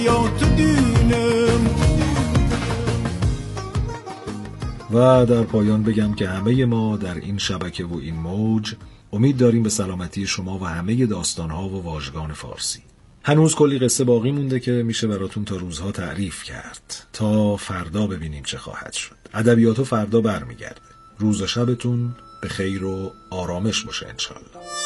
و در پایان بگم که همه ما در این شبکه و این موج امید داریم به سلامتی شما و همه داستانها و واژگان فارسی. هنوز کلی قصه باقی مونده که میشه براتون تا روزها تعریف کرد، تا فردا ببینیم چه خواهد شد. ادبیاتو فردا برمیگرده. روز و شبتون به خیر و آرامش باشه انشالله.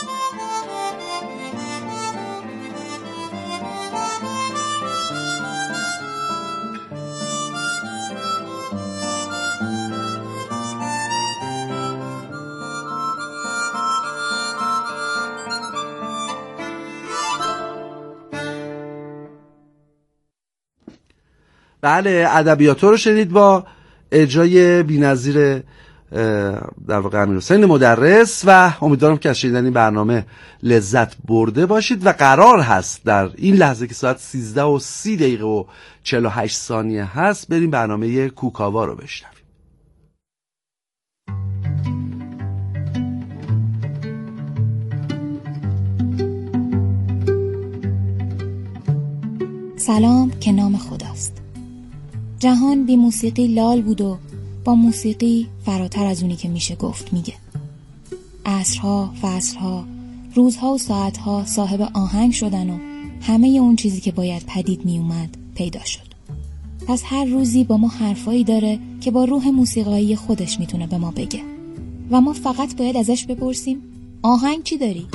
بله، ادبیاتو رو شنید با اجرای بی‌نظیر در واقع امیرحسین مدرس و امیدوارم که از شنیدن این برنامه لذت برده باشید و قرار هست در این لحظه که ساعت 13:30 هست بریم برنامه کوکاوا رو بشنویم. سلام که نام خداست. جهان بی موسیقی لال بود و با موسیقی فراتر از اونی که میشه گفت میگه. عصرها، فصلها، روزها و ساعتها صاحب آهنگ شدن و همه اون چیزی که باید پدید میومد پیدا شد. پس هر روزی با ما حرفایی داره که با روح موسیقایی خودش میتونه به ما بگه و ما فقط باید ازش بپرسیم آهنگ چی داری؟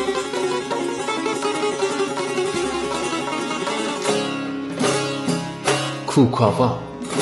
کوکاوا.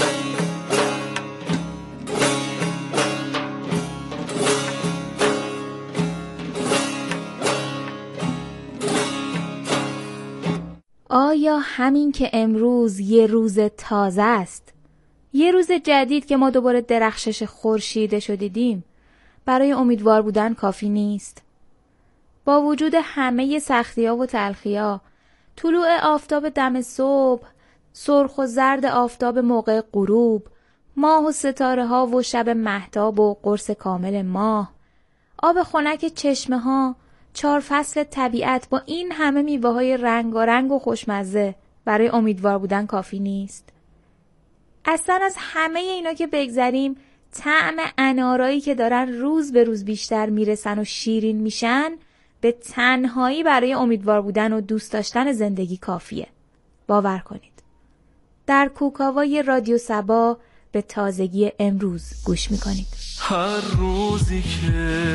آیا همین که امروز یه روز تازه است، یه روز جدید که ما دوباره درخشش خورشیدش رو دیدیم، برای امیدوار بودن کافی نیست؟ با وجود همه سختی‌ها و تلخی‌ها، طلوع آفتاب دم صبح، سرخ و زرد آفتاب موقع غروب، ماه و ستاره ها و شب مهتاب و قرص کامل ماه، آب خنک چشمه ها، 4 فصل طبیعت با این همه میوه های رنگارنگ و خوشمزه برای امیدوار بودن کافی نیست؟ اصلا از همه اینا که بگذریم، طعم انارایی که دارن روز به روز بیشتر میرسن و شیرین میشن به تنهایی برای امیدوار بودن و دوست داشتن زندگی کافیه. باور کنید. در کوکاوای رادیو سبا به تازگی امروز گوش میکنید. هر روزی که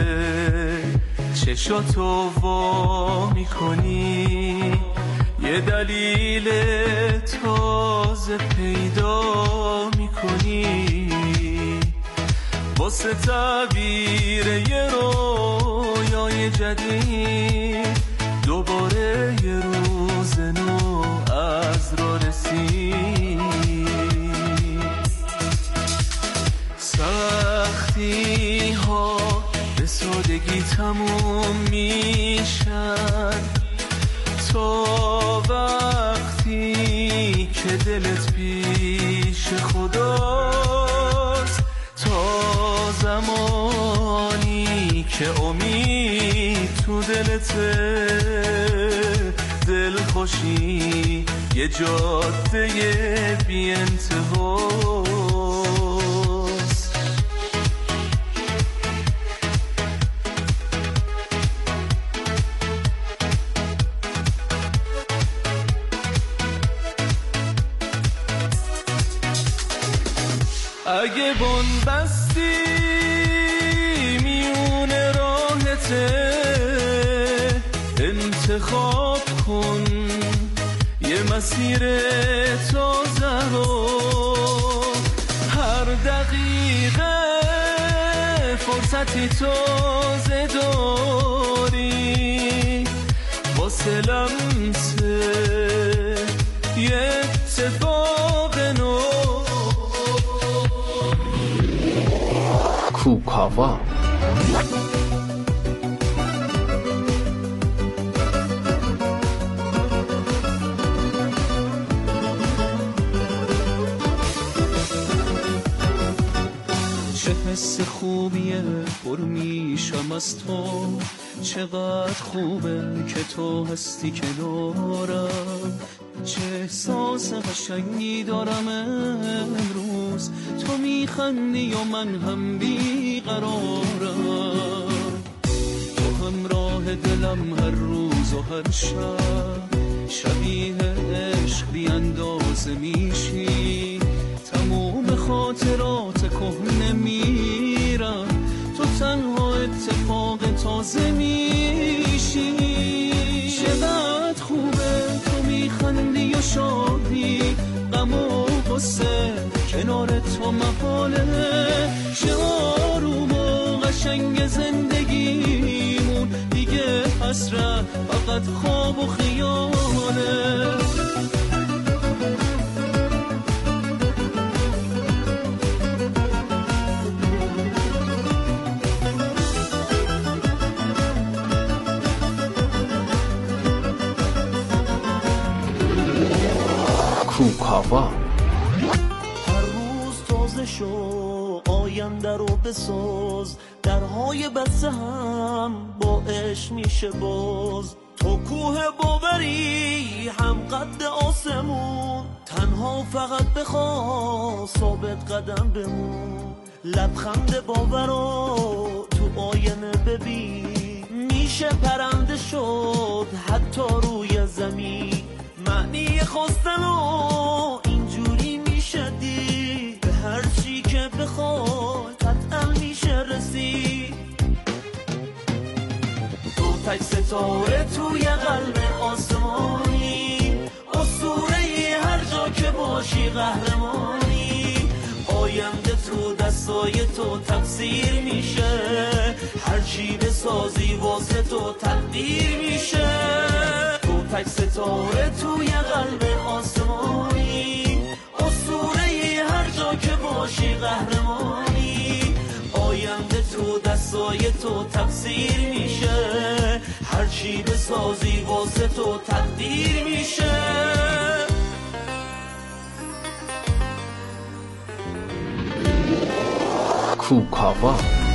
چشاتو وا میکنی یه دلیل تازه پیدا میکنی، واسه تعبیر یه رویای جدید دوباره یه روز نو از را رسید. سختی ها به سادگی تموم میشن تا وقتی که دلت پیش خداست، تا زمانی که امید تو دلته، دلخوشی یه جاده بی انتهاست. اگه بنبستی میون راهته، انتخاب کن یه مسیر تازه رو. هر دقیقه فرصتی تازه داری، واسه لمسه یه اتفاق نو. کوکاوا. چه حس خوبیه پر میشم از تو، چقدر خوبه که تو هستی کنارم. چه احساس قشنگی دارم امروز، تو میخندی و من هم بیقرارم، تو همراه دلم هر روز و هر شب، شبیه عشق بی اندازه میشی، تموم خاطرات کهنه میرم، تو تنها اتفاق تازه میشی. چقدر خوبه تو میخندی و شادی، غم و غصه کنار تو محاله، چه آروم و قشنگ زندگیمون، دیگه حسرت فقط خواب و خیاله. کوکاوا. هر روز تازه شو، آینده رو بساز، درهای بسته هم با عشق میشه باز، تو کوه باوری هم قد آسمون، تنها فقط بخوا ثابت قدم بمون، لبخند باورو تو آینه ببین، میشه پرنده شد حتی روی زمین، معنی خواستنو اینجوری میشه دید، به هر چی که بخوای قطعا میشه رسید، تو تک ستاره توی قلب آسمانی، اسطوره هر جا که باشی قهرمانی، آینده تو دستای تو تفسیر میشه، هر چی بسازی واسه تو تقدیر میشه، تک ستاره توی قلب آسمانی، اسطوره هر جا که باشی قهرمانی، آینده تو دستای تو تفسیر میشه، هر چی بسازی واسه تو تقدیر میشه. کوکاوا.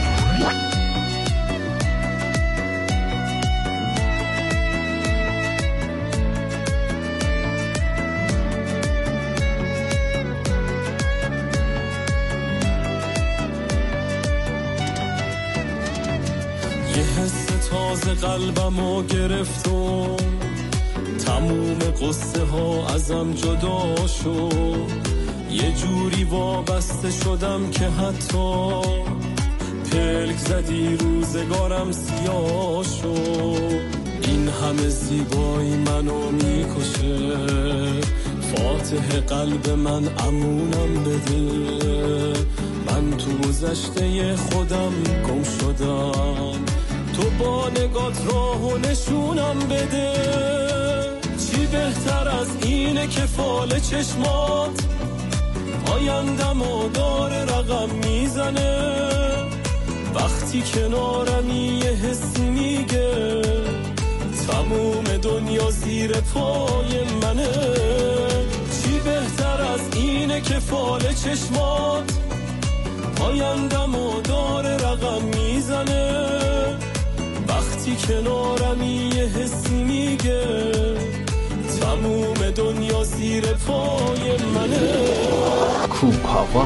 تازه قلبمو گرفت و تموم قصه ها ازم جدا شد، یه جوری وابسته شدم که حتی پلک زدی روزگارم سیاه شد، این همه زیبایی منو میکشه، فاتح قلب من امونم بده، من تو گذشته خودم گم شدم، تو با نگات راهو نشونم بده، چی بهتر از اینه که فال چشمات آیندمو داره رقم میزنه، وقتی کنارمی یه حسی میگه تموم دنیا زیر پای منه، چی بهتر از اینه که فال چشمات آیندمو داره رقم میزنه، وقتی کنارمی یه حسی میگه تموم دنیا زیر پای منه. کوکاوا.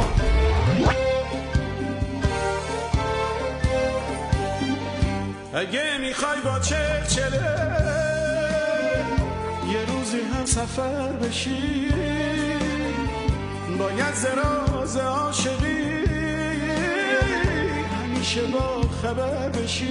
اگه میخوای با چلچله یه روزی هم سفر بشی، باید زراز عاشقی همیشه با خبر بشی،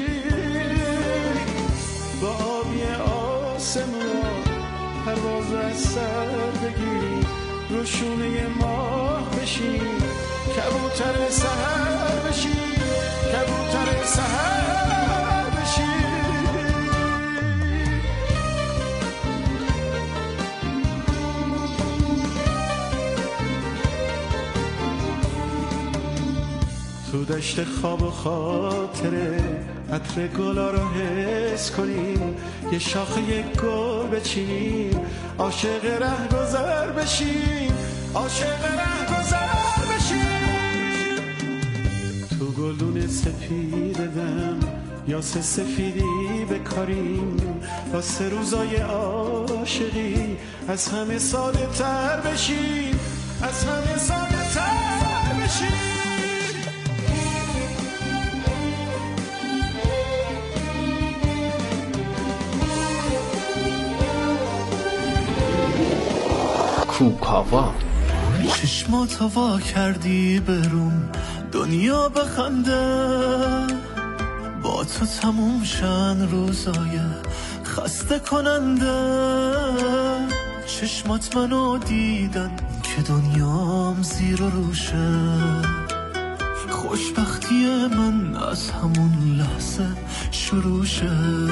با آبی آسمان پرواز از سر بگیری، رو شونه ماه بشی، کبوتر سحر بشی، کبوتر سحر بشی. تو دشت خواب و خاطره عطر گلا رو حس کنیم، یه شاخه یک گل بچینیم، عاشق ره گذر بشیم، عاشق ره گذر بشیم. تو گلدون سپید دم قیاس سفیدی بکاریم واسه روزای عاشقی از همه ساده تر بشیم از همه ساده تر بشیم کوکاوا چشماتو وا کردی بروم دنیا بخنده با تو تموم شن روزای خسته کننده چشمات منو دیدن که دنیام زیر و روشه خوشبختی من از همون لحظه شروع شه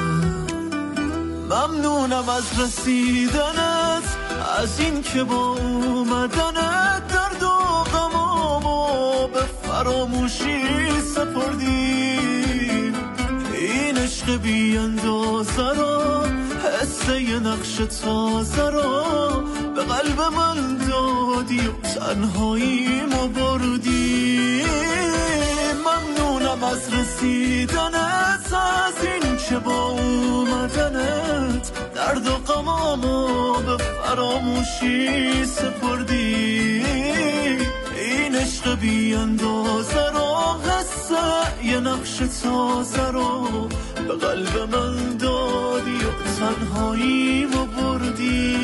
ممنونم از رسیدنت از این که با اومدنت درد و غمامو به فراموشی سپردی این عشق بی اندازه را حس یه نقش تازه را به قلب من دادی و تنهاییمو بردی ممنونم از رسیدنت از این که با اومدنت درد و غمامو به فراموشی سپردی این عشق بی اندازه را حس یه نقش تازه را به قلب من دادی و تنهاییمو بردی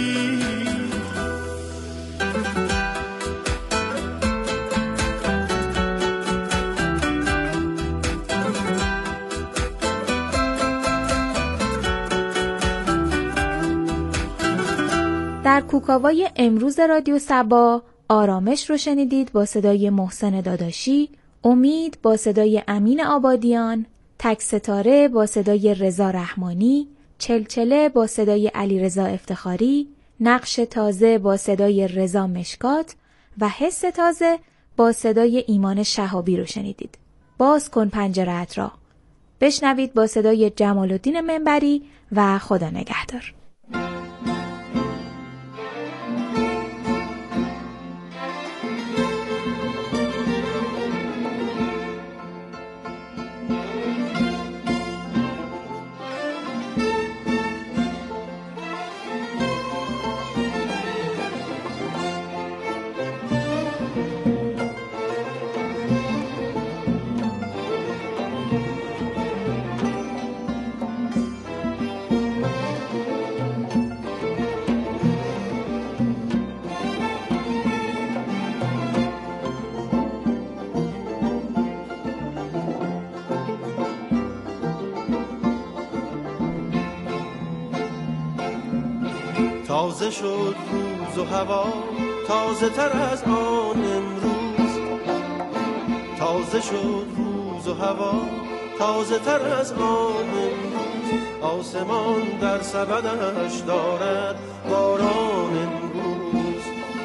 در کوکاوای امروز رادیو صبا آرامش رو شنیدید با صدای محسن داداشی، امید با صدای امین آبادیان، تک ستاره با صدای رضا رحمانی، چلچله با صدای علیرضا افتخاری، نقش تازه با صدای رضا مشکات و حس تازه با صدای ایمان شهابی رو شنیدید. باز کن پنجره‌ات را. بشنوید با صدای جمال الدین منبری و خدا نگهدار. تازه شد روز و هوا تازه تر از آن امروز تازه شد روز و هوا تازه تر از آن امروز آسمان در سبدش دارد باران امروز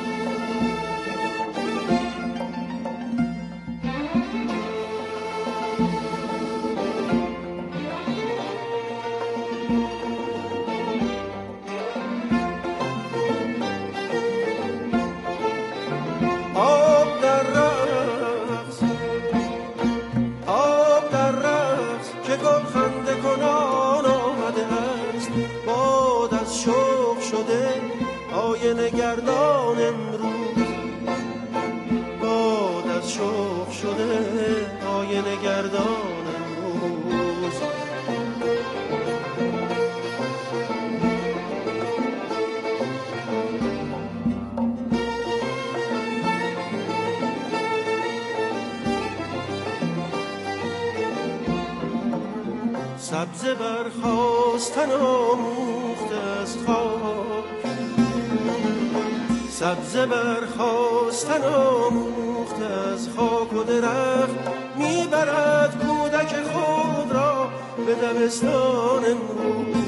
نگردان امروز باد از شوق شده آینه گردان امروز سبزه برخاستن آموخته از خاک سبزه برخاستن آموخته از خاک و درخت میبرد کودک خود را به دبستان امروز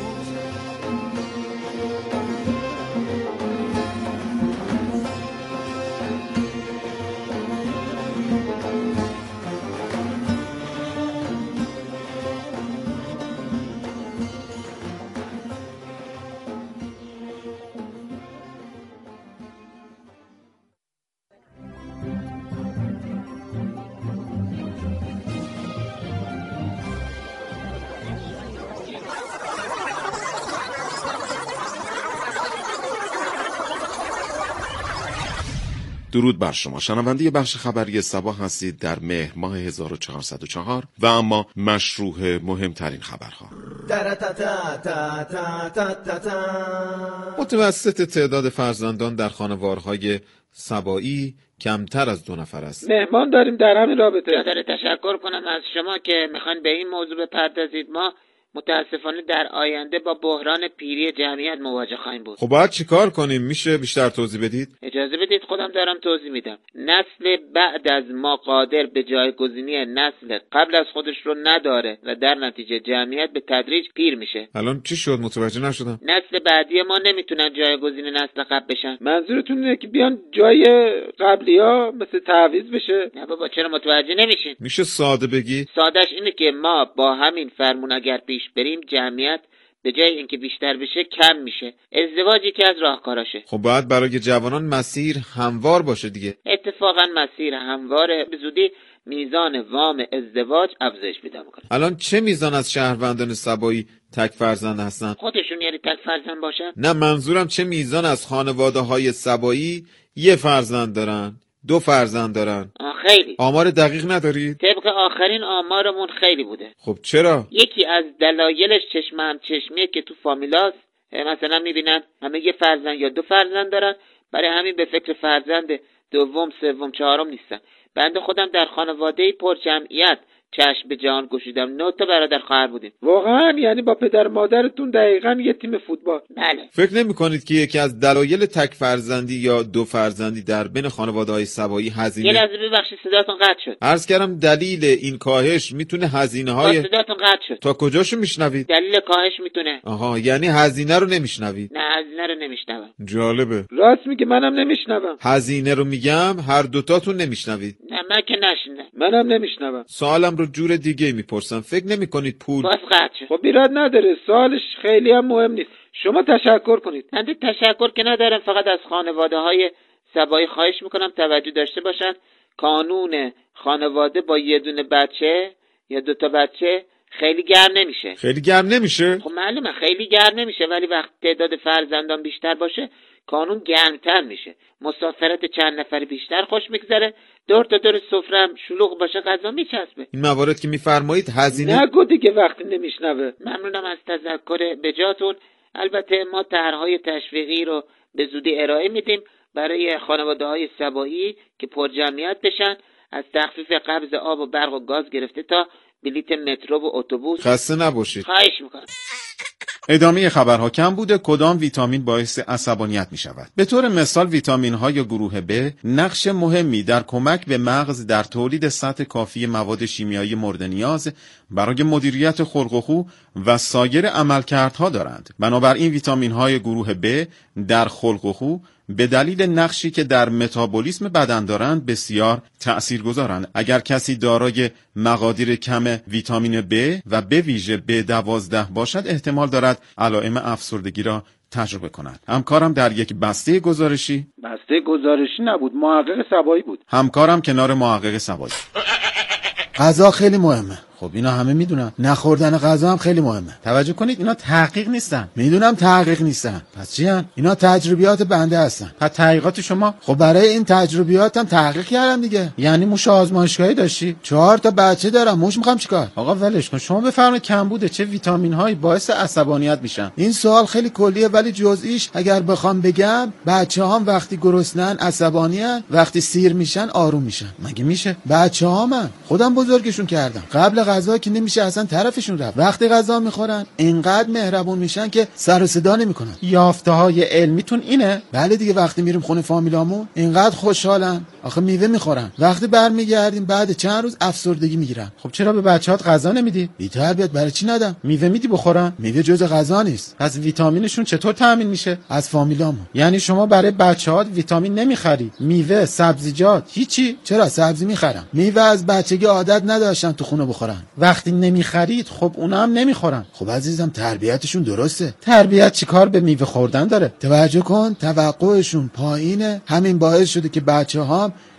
درود بر شما. شنونده بخش خبری صباح هستید در مهر ماه 1404 و اما مشروع مهمترین خبرها. متوسط تعداد فرزندان در خانوارهای سبایی کمتر از 2 نفر است. مهمان داریم در همین رابطه. داره تشکر کنم از شما که میخواین به این موضوع بپردازید. ما متاسفانه در آینده با بحران پیری جمعیت مواجه خواهیم بود. خب باید چیکار کنیم؟ میشه بیشتر توضیح بدید؟ اجازه بدید خودم دارم توضیح میدم. نسل بعد از ما قادر به جایگزینی نسل قبل از خودش رو نداره و در نتیجه جمعیت به تدریج پیر میشه. الان چی شد؟ متوجه نشدم. نسل بعدی ما نمیتونن جایگزین نسل قبل بشن. منظورتون اینه که بیان جای قبلیا مثل تعویض بشه؟ نه بابا، چرا متوجه نمیشین؟ میشه ساده بگی؟ سادهش اینه که ما با همین فرمون اگر پیش بریم جمعیت به جای اینکه بیشتر بشه کم میشه. ازدواج یکی از راهکاراشه. خب باید برای جوانان مسیر هموار باشه دیگه. اتفاقا مسیر همواره به زودی میزان وام ازدواج افزایش پیدا میکنه. الان چه میزان از شهروندان سبایی تک فرزند هستن؟ خودشون یعنی تک فرزند باشن؟ نه، منظورم چه میزان از خانواده های سبایی 1 فرزند دارن، 2 فرزند دارن؟ خیلی. آمار دقیق ندارید؟ طبق آخرین آمارمون خیلی بوده. خب چرا؟ یکی از دلایلش چشم هم چشمیه که تو فامیلاست. مثلا میبینن همه 1 فرزند یا 2 فرزند دارن، برای همین به فکر فرزند دوم، سوم، چهارم نیستن. بنده خودم در خانواده پر جمعیت چشم به جهان گشودم. 9 تا برادر خواهر بودیم. واقعا؟ یعنی با پدر مادرتون دقیقاً یه تیم فوتبال؟ بله. فکر نمی کنید که یکی از دلایل تک فرزندی یا 2 فرزندی در بین خانواده‌های سبایی هزینه؟ یه لحظه ببخشید صداتون قطع شد. عرض کردم دلیل این کاهش میتونه هزینه‌های صداتون قطع شد. تا کجاشو میشنوید؟ دلیل کاهش میتونه. آها، یعنی هزینه رو نمیشنوید؟ نه، هزینه رو نمیشنوم. جالبه. راست میگه، منم نمیشنوم. هزینه رو میگم، هر دوتاتون نمیشنوید. نه من که نشنیدم. منم نمیشنوم. سوالم رو جور دیگه میپرسم. فکر نمیکنید پول باز قطع شد. خب ایراد نداره، سوالش خیلی هم مهم نیست. شما تشکر کنید. من تشکر که ندارم، فقط از خانواده‌های سبایی خواهش میکنم توجه داشته باشن. کانون خانواده با 1 دونه بچه یا 2 تا بچه خیلی گرم نمیشه. خیلی گرم نمیشه؟ خب معلومه خیلی گرم نمیشه، ولی وقت تعداد فرزندان بیشتر باشه کانون گرمتر میشه. مسافرت چند نفری بیشتر خوش میگذره. دور تا دور سفره هم شلوغ باشه، غذا میچسبه. این موارد که میفرمایید هزینه؟ نگو دیگه وقتی نمیشنوه. ممنونم از تذکر بجاتون. البته ما طرح‌های تشویقی رو به زودی ارائه میدیم برای خانواده‌های سبایی که پر جمعیت بشن، از تخفیف قبض آب و برق و گاز گرفته تا بلیت مترو و اتوبوس. خسته نباشید. خواهش میکنم. ادامه خبرها. کم بوده کدام ویتامین باعث عصبانیت می شود؟ به طور مثال ویتامین های گروه B نقش مهمی در کمک به مغز در تولید سطح کافی مواد شیمیایی مورد نیاز برای مدیریت خلق و خو و سایر عملکردها دارند. بنابراین ویتامین های گروه B در خلق و خو به دلیل نقشی که در متابولیسم بدن دارند بسیار تأثیرگذارند. اگر کسی دارای مقادیر کم ویتامین B و به ویژه B12 باشد، احتمال دارد علائم افسردگی را تجربه کند. همکارم در یک بسته گزارشی نبود، محقق سبایی بود. همکارم کنار محقق سبایی. غذا خیلی مهمه. خب اینا همه میدونن. نخوردن غذا هم خیلی مهمه. توجه کنید اینا تحقیق نیستن. میدونم تحقیق نیستن. پس چی هن؟ اینا تجربیات بنده هستن. پس تحقیقات شما؟ خب برای این تجربیاتم تحقیق کردم دیگه. یعنی موش آزمایشگاهی داشتی؟ 4 تا بچه دارم. موش میخوام چیکار؟ آقا ولش کن. شما بفرمایید کمبود چه ویتامین هایی باعث عصبانیت میشن. این سوال خیلی کلیه ولی جزئیش اگر بخوام بگم، بچه‌هام وقتی گرسنه‌ن عصبانیان، وقتی سیر میشن آروم میشن. مگه میشه؟ بچه‌ها من خودم بزرگشون کردم. قبل غذا که نمیشه اصلا طرفشون رفت. وقتی غذا میخورن اینقدر مهربون میشن که سر و صدا نمیکنن. یافته‌های علمیتون اینه؟ بله دیگه. وقتی میریم خونه فامیلامون اینقدر خوشحالن. آخه میوه میخورن. وقتی برمیگردیم بعد چند روز افسردگی میگیرن. خب چرا به بچه‌هات غذا نمیدی؟ بی تربیت. برای چی ندم؟ میوه میدی بخورن؟ میوه جزء غذا نیست. پس ویتامینشون چطور تامین میشه؟ از فامیلامون. یعنی شما برای بچه‌هات ویتامین نمیخری؟ میوه، سبزیجات، هیچی؟ چرا سبزی میخرم. میوه از بچگی عادت نداشتن تو خونه بخورن. وقتی نمیخرید خب اونا هم نمیخورن. خب عزیزم تربیتشون درسته. تربیت چیکار به میوه خوردن داره؟ توجه کن، توقعشون پایینه. همین باعث شده که بچه‌ها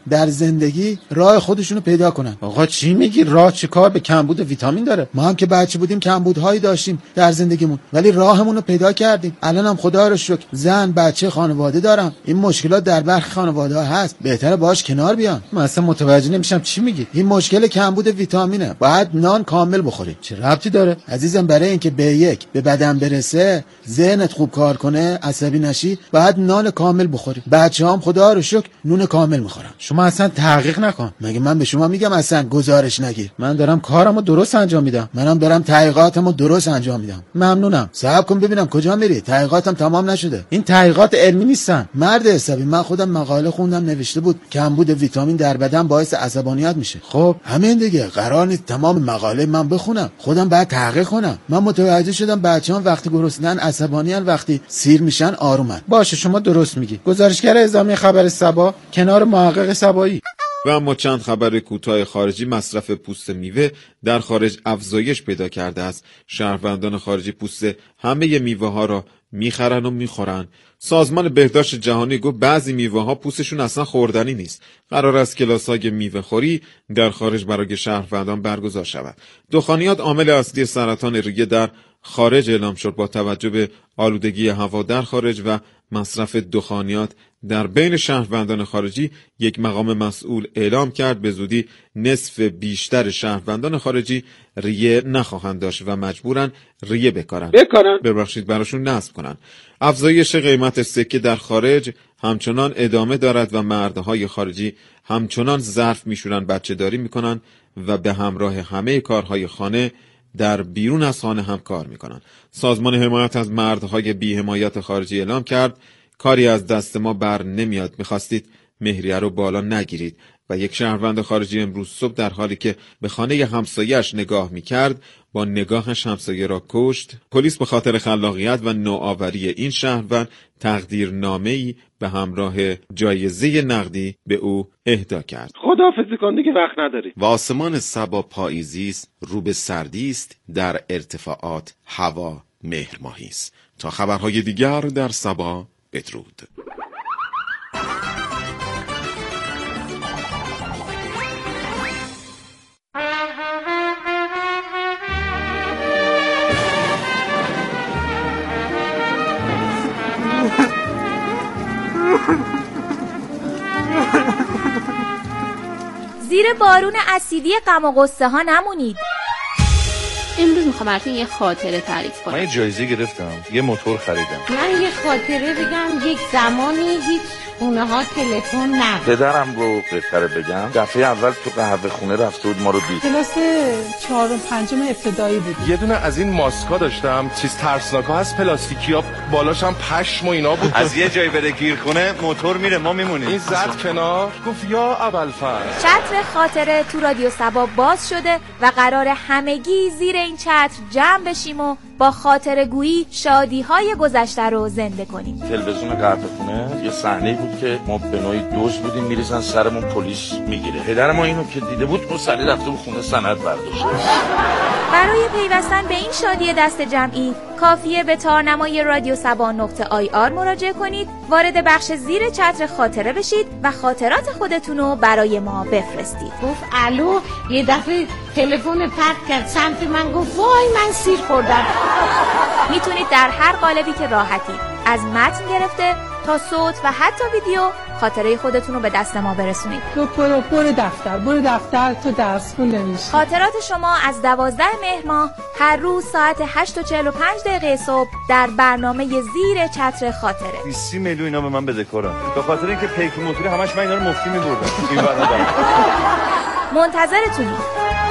در زندگی راه خودشونو پیدا کنن. آقا چی میگی؟ راه چه کار به کمبود ویتامین داره؟ ما هم که بچه بودیم کمبودهایی داشتیم در زندگیمون، ولی راهمون رو پیدا کردیم. الانم خدا رو شکر زن، بچه، خانواده دارم. این مشکلات در برخی خانواده‌ها هست، بهتره باهاش کنار بیان. من اصلا متوجه نمیشم چی میگی. این مشکل کمبود ویتامینه. باید نان کامل بخوری. چه ربطی داره عزیزم؟ برای اینکه B1 به بدن برسه، ذهنت خوب کار کنه، عصبی نشی، باید نان کامل بخوری. بچه‌هام خدا رو شکر نون کامل میخورن. شما اصلا تحقیق نکن. مگه من به شما میگم اصلا گزارش نگیر؟ من دارم کارمو درست انجام میدم. منم دارم تحقیقاتمو درست انجام میدم. ممنونم. صبر کن ببینم کجا میری. تحقیقاتم تمام نشده. این تحقیقات علمی نیستن. مرد حسابی، من خودم مقاله خوندم، نوشته بود کمبود ویتامین در بدن باعث عصبانیت میشه. خب همین دیگه. قرار نیست تمام مقاله من بخونم. خودم باید تحقیق کنم. من متوجه شدم بچه‌ها وقتی گرسنه‌ن عصبانیان، وقتی سیر میشن آرومن. باشه شما درست میگی. گزارشگر اعزامی خبر صبا کنار محقق صبایی. و اما چند خبر کوتاه خارجی. مصرف پوست میوه در خارج افزایش پیدا کرده است. شهروندان خارجی پوست همه میوه ها را میخرن و میخورن. سازمان بهداشت جهانی گفت بعضی میوه ها پوستشون اصلا خوردنی نیست. قرار است کلاس‌های میوه خوری در خارج برای شهروندان برگزار شود. دخانیات عامل اصلی سرطان ریه در خارج اعلام شد. با توجه به آلودگی هوا در خارج و مصرف دخانیات در بین شهروندان خارجی، یک مقام مسئول اعلام کرد به زودی نصف بیشتر شهروندان خارجی ریه نخواهند داشت و مجبورن ریه بکارن. ببخشید براشون نصب کنن. افزایش قیمت سکه در خارج همچنان ادامه دارد و مردهای خارجی همچنان ظرف میشورن، بچه داری میکنن و به همراه همه کارهای خانه در بیرون از خانه هم کار میکنن. سازمان حمایت از مردهای بی حمایت خارجی اعلام کرد کاری از دست ما بر نمیاد، میخواستید مهریه رو بالا نگیرید. و یک شهروند خارجی امروز صبح در حالی که به خانه همسایه‌اش نگاه میکرد با نگاهش همسایه را کشت. پلیس به خاطر خلاقیت و نوآوری این شهروند تقدیرنامه‌ای به همراه جایزه نقدی به او اهدا کرد. خداحافظی کن دیگه، وقت نداری. و آسمان صبا پاییزی است، رو به سردی است، در ارتفاعات هوا مهر ماهی است. تا خبرهای دیگر در صبا، بدرود. زیر بارون اسیدی غم و غصه ها نمونید. امروز میخوام براتون یه خاطره تعریف کنم. من یه جایزه گرفتم، یه موتور خریدم. من یه خاطره بگم. یک زمانی هیچ خونه ها تلفن نبود. پدرم رو بهتره بگم دفعه اول تو قهوه خونه رفته بود ما رو دید. کلاس 4 و 5 ابتدایی بود. یه دونه از این ماسکا داشتم، چیز ترسناکا هست، پلاستیکیا، بالاش هم پشم و اینا بود. از یه جایی بره گیر کنه موتور میره، ما میمونیم. این زد کنار گفت یا ابوالفضل. چتر خاطره تو رادیو صبا باز شده و قرار همگی زیر این چتر جمع بشیم و با خاطره گویی شادی های گذشته رو زنده کنیم. تلویزیون قهوه خونه یه صحنه بود که ما به نوعی دوز بودیم، میریزن سرمون، پلیس میگیره. پدر ما اینو که دیده بود، اون سری رفته بود خونه سند برداشته. برای پیوستن به این شادی دست جمعی کافیه به تارنمای رادیو صبا.ir مراجعه کنید، وارد بخش زیر چتر خاطره بشید و خاطرات خودتون رو برای ما بفرستید. گفت الو، یه دفعه تلفن پرت کرد سمت من، گفت وای من سیر خوردم. میتونید در هر قالبی که راحتید، از متن گرفته تا صوت و حتی ویدیو، خاطره خودتون رو به دست ما برسونید. تو برو دفتر تو درس خون نمیشی. خاطرات شما از 12 مهر ماه هر روز ساعت 8:45 صبح در برنامه زیر چتر خاطره. 30 میلیون اینا به من بدهکارن به خاطر اینکه پیک موتوری همش من اینا رو مفتی می‌بردم. این برنامه منتظرتونیم.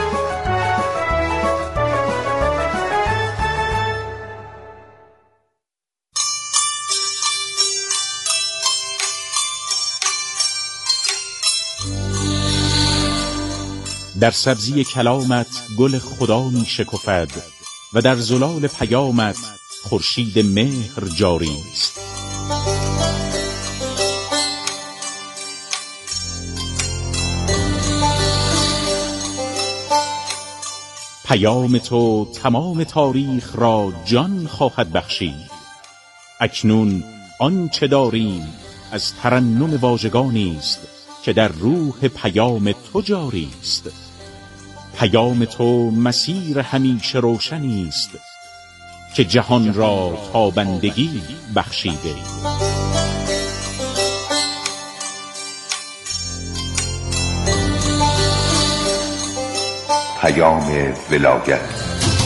در سبزی کلامت گل خدا می شکفد و در زلال پیامت خورشید مهر جاری است. پیام تو تمام تاریخ را جان خواهد بخشید. اکنون آنچه داریم از ترنم واژگانی است که در روح پیام تو جاری است. پیام تو مسیر همیشه روشنی است که جهان را تابندگی بخشیده. پیام ولایت.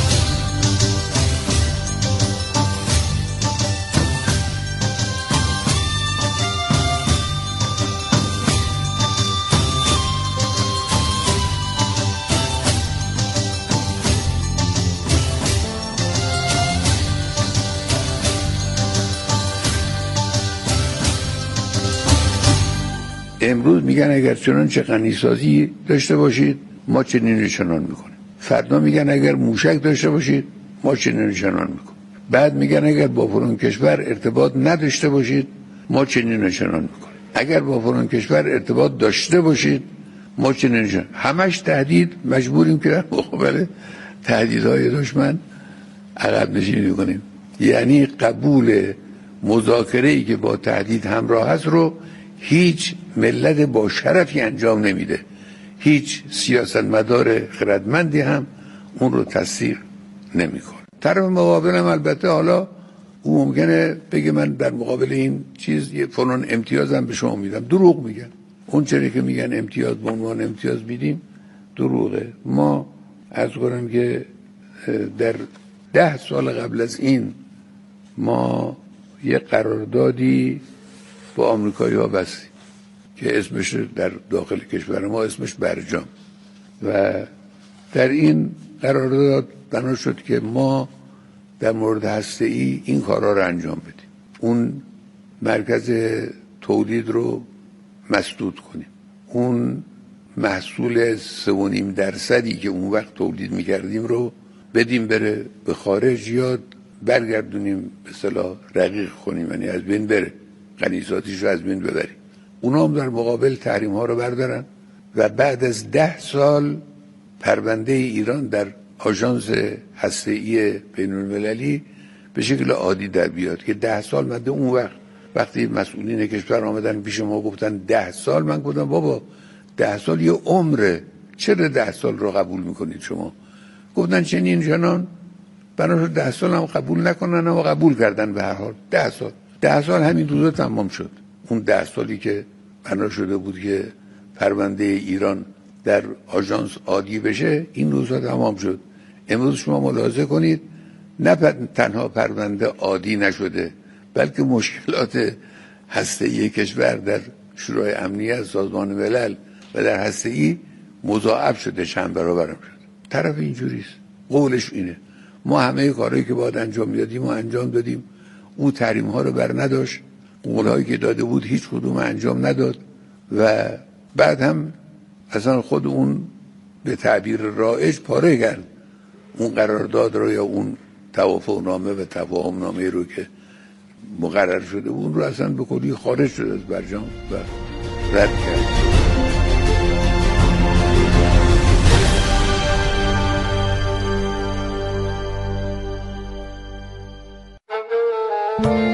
امروز میگن اگر چنانچه غنیسازی داشته باشید ما چنین و چنان میکنیم. فردا میگن اگر موشک داشته باشید ما چنین و چنان میکنیم. بعد میگن اگر با فلان کشور ارتباط نداشته باشید ما چنین و چنان میکنیم. اگر با فلان کشور ارتباط داشته باشید ما چنین و چنان. همش تهدید. مجبوریم که در مقابل تهدیدهای دشمن عقب نشینی کنیم. یعنی قبول مذاکره‌ای که با تهدید همراه است رو هیچ ملت با شرفی انجام نمیده. هیچ سیاستمدار خردمندی هم اون رو تصدیق نمیکنه. طرف مقابل هم البته حالا او ممکنه بگه من در مقابل این چیز یه فلان امتیازم به شما میدم. دروغ میگن. اون چیزی که میگن امتیاز به عنوان امتیاز میدیم دروغه. ما عرض کنم که در 10 سال قبل از این ما یه قراردادی با آمریکایی‌ها بستیم که اسمش در داخل کشور ما اسمش برجام و در این قرارداد بنا شد که ما در مورد هسته‌ای این کارا رو انجام بدیم. اون مرکز تولید رو مسدود کنیم. اون محصول 3.5% که اون وقت تولید می‌کردیم رو بدیم بره به خارج یا برگردونیم به اصطلاح رقیق کنیم، یعنی از بین بره، غنیساتیش رو از بین ببریم. اونا هم در مقابل تحریم ها رو بردارن و بعد از 10 سال پرونده ایران در آژانس هسته‌ای بین‌المللی به شکل عادی در بیاد که 10 سال مده. اون وقتی مسئولین کشور آمدن پیش ما گفتن 10 سال، من گفتم بابا 10 سال یه عمره، چرا 10 سال رو قبول میکنید شما؟ گفتن چنین چنان. بنابراین 10 سال هم قبول نکنن اما قبول کردن. به هر حال 10 سال همین روزا تمام شد. اون 10 سالی که بنا شده بود که پرونده ایران در آژانس عادی بشه این روزا تمام شد. امروز شما ملاحظه کنید نه تنها پرونده عادی نشده بلکه مشکلات هسته‌ای کشور در شورای امنیت سازمان ملل و در هسته‌ای مضاعف شده، چند برابر شده. طرف اینجوریست، قولش اینه ما همه کارهایی که باید انجام میدادیم و انجام دادیم. او تحریم ها رو بر نداشت، قولهایی که داده بود هیچ کدوم انجام نداد و بعد هم اصلا خود اون به تعبیر رایج پاره کرد اون قرارداد رو یا اون توافق نامه و تفاهم نامه رو که مقرر شده بود، اون رو اصلا به کلی خارج شد از برجام و رد کرد.